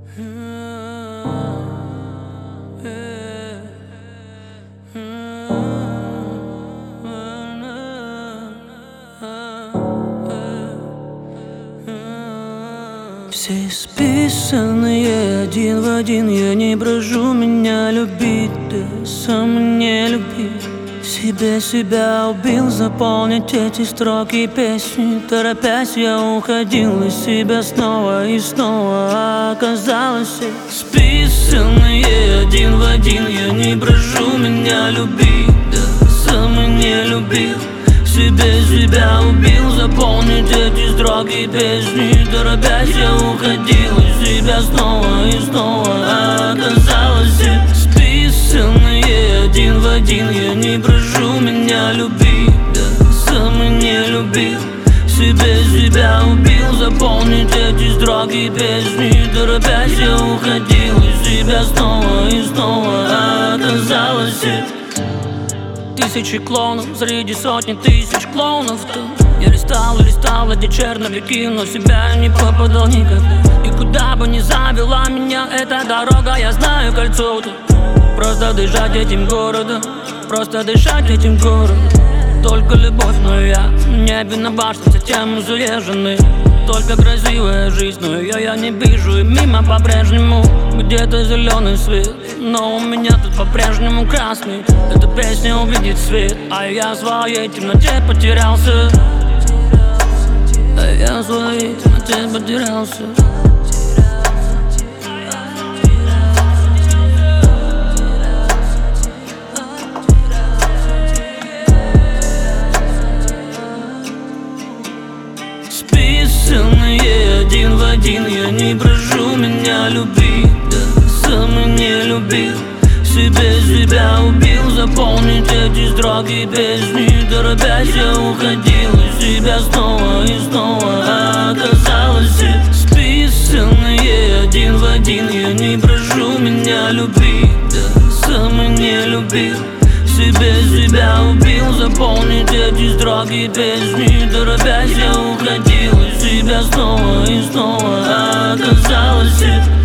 Все списанные один в один. Я не прошу меня любить, да сам не любил. Себя убил, заполнить эти строки песни. Торопясь, я уходил из себя снова и снова. Оказалось, списанные один в один. Я не прошу меня любить, да сам не любил. Себя убил, заполнить эти строки песни. Торопясь, я уходил из себя снова и снова. Оказалось, списанные один в один. Я не прошу меня любить, да сам не любил. Себя убил, заполнить эти строки песни. Торопясь, я уходил из себя снова и снова. Оказалось, тысячи клоунов среди сотни тысяч клоунов. Я листал, эти черновики, но в себя не попадал никогда. И куда бы ни завела меня эта дорога, я знаю кольцо тут. Просто дышать этим городом, просто дышать этим городом. Только любовь, но я в небе на башне затем зареженный. Только красивая жизнь, но ее я не вижу. И мимо по-прежнему где-то зеленый свет, но у меня тут по-прежнему красный. Эта песня увидит свет, а я в своей темноте потерялся. А я в своей темноте потерялся. Списанные один в один. Я не прошу меня любить, да сам не любил. Себя убил, заполнить эти строки песни. Торопясь, я уходил из себя снова и снова. Оказалось, списанные один в один. Я не прошу меня любить, да сам не любил. Себя убил, заполнить эти строки песни. Торопясь, я уходил из себя снова и снова. Оказалось,